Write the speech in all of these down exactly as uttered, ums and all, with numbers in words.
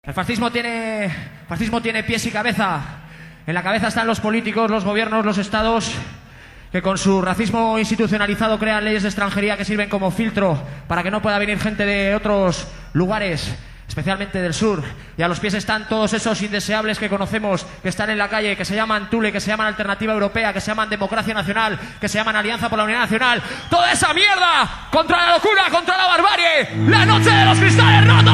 El fascismo tiene, fascismo tiene pies y cabeza. En la cabeza están los políticos, los gobiernos, los estados, que con su racismo institucionalizado crean leyes de extranjería que sirven como filtro para que no pueda venir gente de otros lugares, especialmente del sur. Y a los pies están todos esos indeseables que conocemos, que están en la calle, que se llaman Tule, que se llaman Alternativa Europea, que se llaman Democracia Nacional, que se llaman Alianza por la Unidad Nacional. ¡Toda esa mierda! ¡Contra la locura! ¡Contra la barbarie! ¡La noche de los cristales rotos!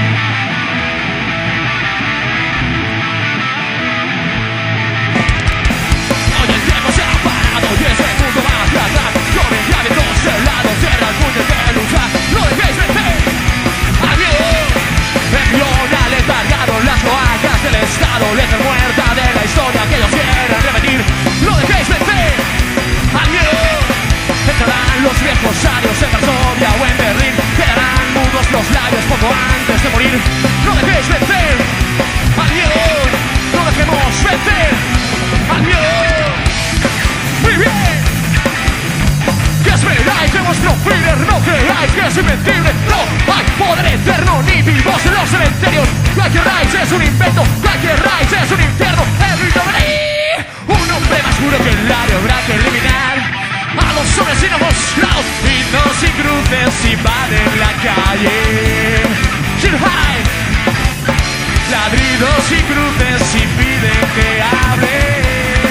Y ese mundo va hacia atrás. Yo me llave todos el lado. Cierra el puño de luchar. No dejéis vencer al miedo. Regiona letargado en las cloacas del Estado. Letra muerta de la historia que ellos quieren repetir. No dejéis vencer al miedo. Entrarán los viejos años en Varsovia o en Berlín. Quedarán mudos los labios poco antes de morir. No dejéis vencer al miedo. No dejemos vencer al miedo. Muy bien. Que esperáis de vuestro líder, no creáis que es invencible. No hay poder eterno ni vivos en los cementerios. Like Rise es un invento, Like Rise es un infierno. Everybody, un hombre más puro que el área habrá que eliminar. A los hombres sin ojos lados, hitos y cruces invaden la calle. Chill high, ladridos y cruces impiden que hables.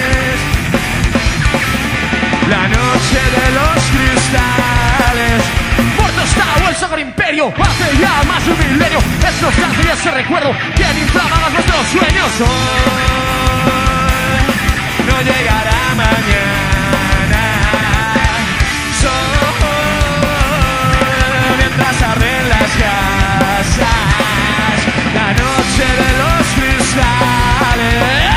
La noche de los cristales. Muerto está o el Sacro Imperio. Hace ya más de un milenio. Es nostalgia y ese recuerdo quien inflamaba nuestros sueños. Hoy no llegará mañana. Solo mientras arden las casas. La noche de los cristales.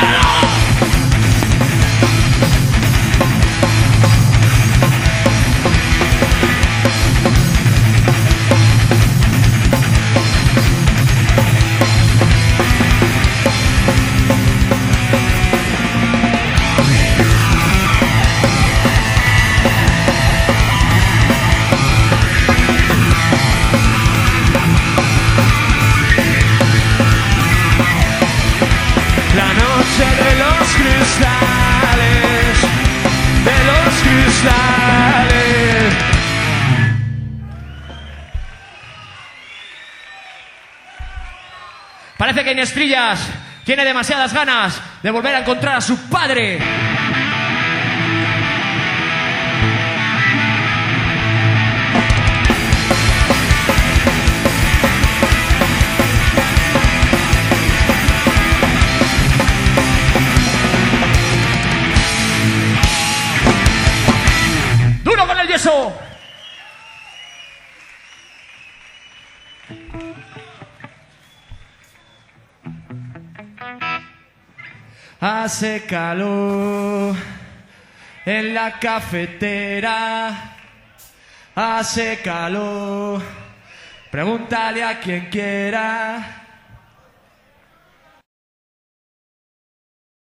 De los cristales, de los cristales. Parece que Inestrillas tiene demasiadas ganas de volver a encontrar a su padre. Eso. Hace calor en la cafetera. Hace calor. Pregúntale a quien quiera.